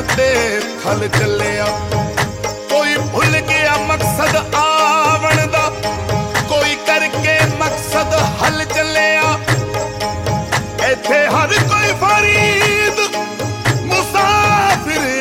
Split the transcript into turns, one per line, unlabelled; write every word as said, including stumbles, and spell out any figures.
ते थल चलिया। कोई भुल गया मकसद आवण दा, कोई करके मकसद हल